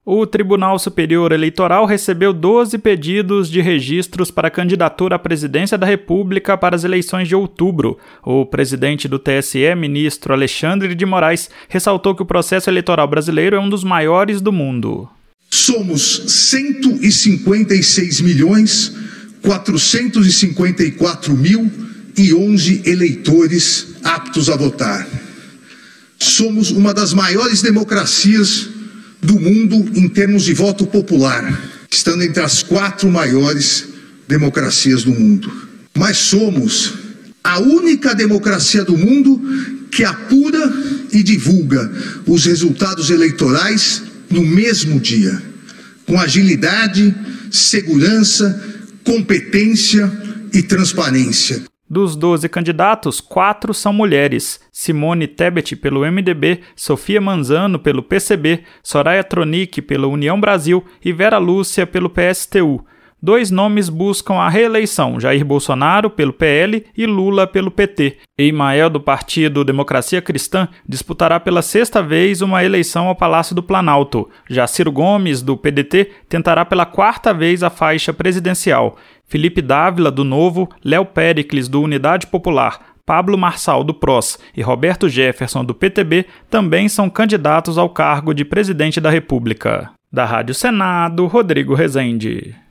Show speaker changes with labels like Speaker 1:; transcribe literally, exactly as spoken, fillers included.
Speaker 1: O Tribunal Superior Eleitoral recebeu doze pedidos de registros para candidatura à presidência da República para as eleições de outubro. O presidente do T S E, ministro Alexandre de Moraes, ressaltou que o processo eleitoral brasileiro é um dos maiores do mundo.
Speaker 2: Somos cento e cinquenta e seis milhões, quatrocentos e cinquenta e quatro mil e onze eleitores aptos a votar. Somos uma das maiores democracias do mundo em termos de voto popular, estando entre as quatro maiores democracias do mundo. Mas somos a única democracia do mundo que apura e divulga os resultados eleitorais no mesmo dia, com agilidade, segurança, competência e transparência.
Speaker 1: Dos doze candidatos, quatro são mulheres: Simone Tebet pelo M D B, Sofia Manzano pelo P C B, Soraya Tronic pela União Brasil e Vera Lúcia pelo P S T U. Dois nomes buscam a reeleição: Jair Bolsonaro pelo P L e Lula pelo P T. Emael, do partido Democracia Cristã, disputará pela sexta vez uma eleição ao Palácio do Planalto. Já Ciro Gomes, do P D T, tentará pela quarta vez a faixa presidencial. Felipe Dávila, do Novo, Léo Péricles, do Unidade Popular, Pablo Marçal, do P R O S e Roberto Jefferson, do P T B, também são candidatos ao cargo de presidente da República. Da Rádio Senado, Rodrigo Rezende.